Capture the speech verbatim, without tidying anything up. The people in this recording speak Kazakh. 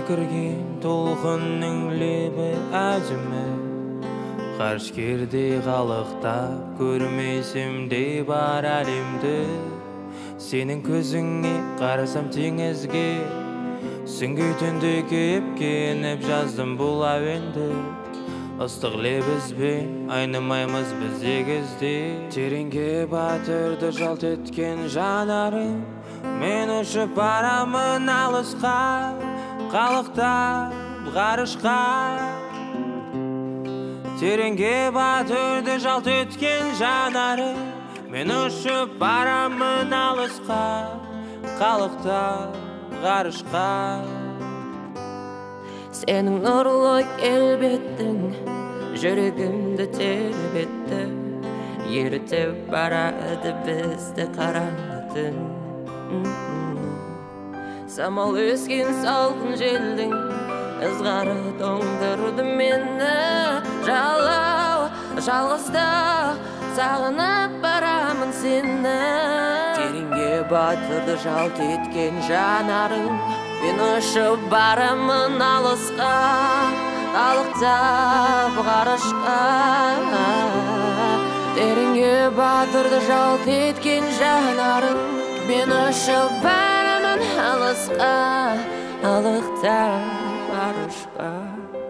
секірген толқынның лебі әжімі Қарш керде қалықтап көрмесем де бар әлемді Сенің көзіңе қарасам теңізге Сүңгі түнде кеп кеніп жаздым бұл әуенді Ыстық лебізбен айнымаймыз біз егізде Тереңге батырды жалт еткен жанарым Мен ұшып барамын алысқа Қалықтап ғарышқа Тереңге батырды жалт еткен жанарым Мен ұшып барамын алысқа Қалықтап ғарышқа Сенің нұрлы келбеттің жүрегімді тербетті Ерітіп барады бізді қараңғы түн Самал өскен салқын желдің ызғары тоңдырды мені Жалау, жалғызда сағынып барамын сені Тереңге батырды жалт еткен жанарың Мен ұшып барамын алысқа Қалықтап ғарышқа Тереңге батырды жалт еткен жанарың Мен ұшып барамын алысқа Қалықтап ғарышқа